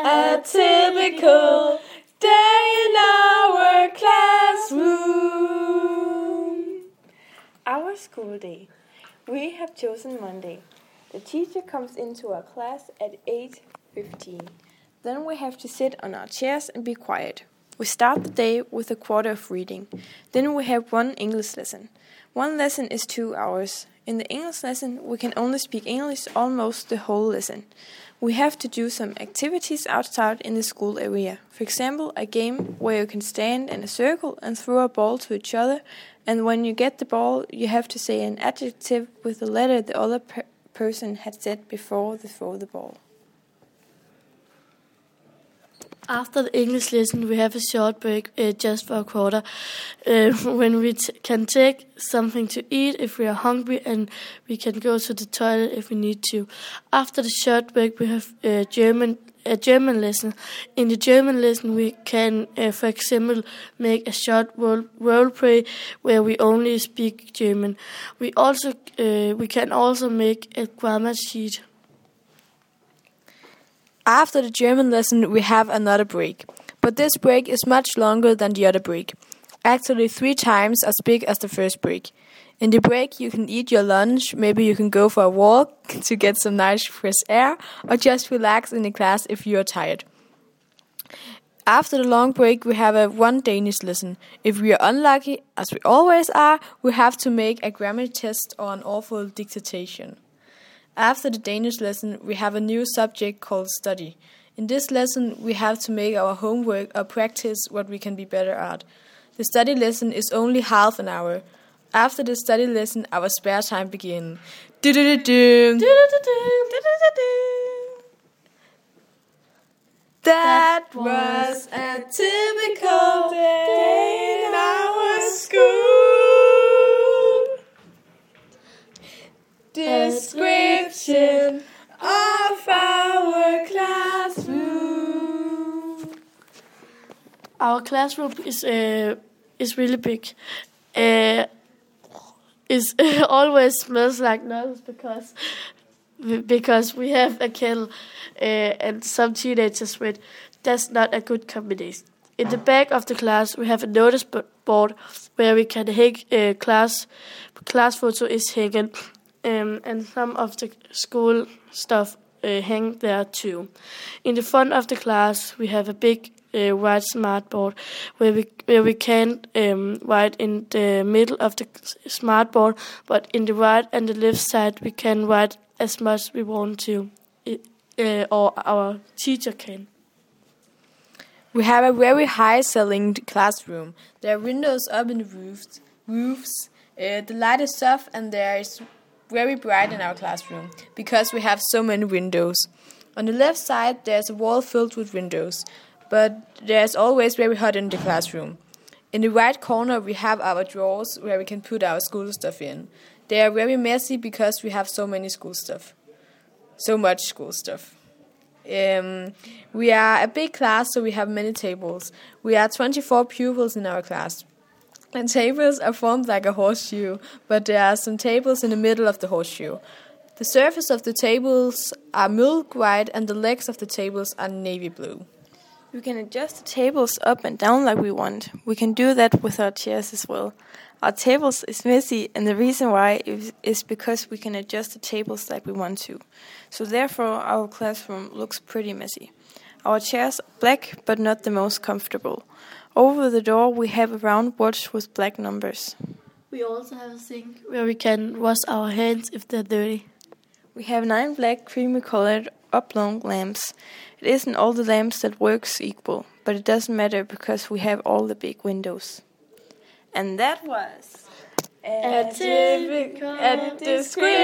A typical day in our classroom. Our school day. We have chosen Monday. The teacher comes into our class at 8:15. Then we have to sit on our chairs and be quiet. We start the day with a quarter of reading. Then we have one English lesson. One lesson is 2 hours. In the English lesson, we can only speak English almost the whole lesson. We have to do some activities outside in the school area. For example, a game where you can stand in a circle and throw a ball to each other, and when you get the ball, you have to say an adjective with the letter the other person had said before they throw the ball. After the English lesson, we have a short break just for a quarter when we can take something to eat if we are hungry, and we can go to the toilet if we need to. After the short break, we have a German lesson. In the German lesson, we can, for example, make a short role play where we only speak German. We can also make a grammar sheet. After the German lesson, we have another break. But this break is much longer than the other break. Actually 3 times as big as the first break. In the break, you can eat your lunch, maybe you can go for a walk to get some nice fresh air, or just relax in the class if you are tired. After the long break, we have one Danish lesson. If we are unlucky, as we always are, we have to make a grammar test or an awful dictation. After the Danish lesson, we have a new subject called study. In this lesson, we have to make our homework or practice what we can be better at. The study lesson is only half an hour. After the study lesson, our spare time begins. That was a typical day in our school. Description of our classroom. Our classroom is really big. It always smells like nuts because we have a kettle and some teenagers sweat. That's not a good combination. In the back of the class, we have a notice board where we can hang class photo is hanging. And some of the school stuff hang there too. In the front of the class, we have a big white smartboard where we can write in the middle of the smartboard, but in the right and the left side we can write as much we want to, or our teacher can. We have a very high-ceilinged classroom. There are windows up in the roofs. The light is soft and there is very bright in our classroom because we have so many windows. On the left side there's a wall filled with windows, but there's always very hot in the classroom. In the right corner we have our drawers where we can put our school stuff in. They are very messy because we have so much school stuff. We are a big class, so we have many tables. We are 24 pupils in our class. And tables are formed like a horseshoe, but there are some tables in the middle of the horseshoe. The surface of the tables are milk white and the legs of the tables are navy blue. We can adjust the tables up and down like we want. We can do that with our chairs as well. Our tables is messy, and the reason why is because we can adjust the tables like we want to. So therefore our classroom looks pretty messy. Our chairs are black but not the most comfortable. Over the door we have a round watch with black numbers. We also have a sink where we can wash our hands if they're dirty. We have 9 black creamy-colored oblong lamps. It isn't all the lamps that works equal, but it doesn't matter because we have all the big windows. And that was a typical description